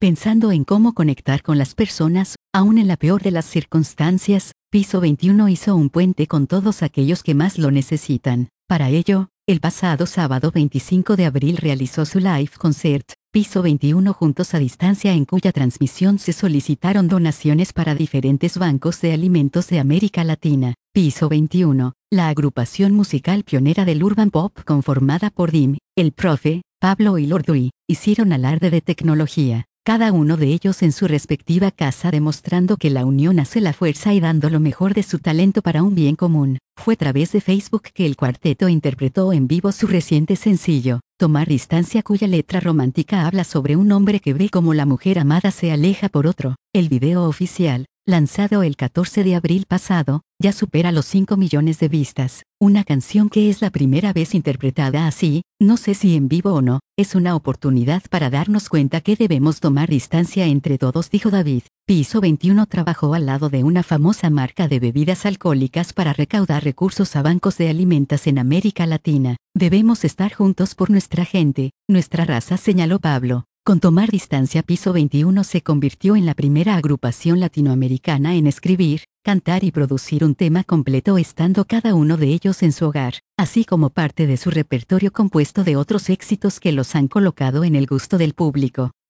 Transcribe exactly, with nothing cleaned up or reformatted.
Pensando en cómo conectar con las personas, aún en la peor de las circunstancias, Piso veintiuno hizo un puente con todos aquellos que más lo necesitan. Para ello, el pasado sábado veinticinco de abril realizó su live concert, Piso veintiuno Juntos a Distancia, en cuya transmisión se solicitaron donaciones para diferentes bancos de alimentos de América Latina. Piso veintiuno, la agrupación musical pionera del urban pop conformada por Dim, El Profe, Pablo y Lord Dui, hicieron alarde de tecnología, cada uno de ellos en su respectiva casa, demostrando que la unión hace la fuerza y dando lo mejor de su talento para un bien común. Fue a través de Facebook que el cuarteto interpretó en vivo su reciente sencillo, Tomar Distancia, cuya letra romántica habla sobre un hombre que ve cómo la mujer amada se aleja por otro. El video oficial, lanzado el catorce de abril pasado, ya supera los cinco millones de vistas. Una canción que es la primera vez interpretada así, no sé si en vivo o no, es una oportunidad para darnos cuenta que debemos tomar distancia entre todos, dijo David. Piso veintiuno trabajó al lado de una famosa marca de bebidas alcohólicas para recaudar recursos a bancos de alimentos en América Latina. Debemos estar juntos por nuestra gente, nuestra raza, señaló Pablo. Con Tomar Distancia, Piso veintiuno se convirtió en la primera agrupación latinoamericana en escribir, cantar y producir un tema completo, estando cada uno de ellos en su hogar, así como parte de su repertorio compuesto de otros éxitos que los han colocado en el gusto del público.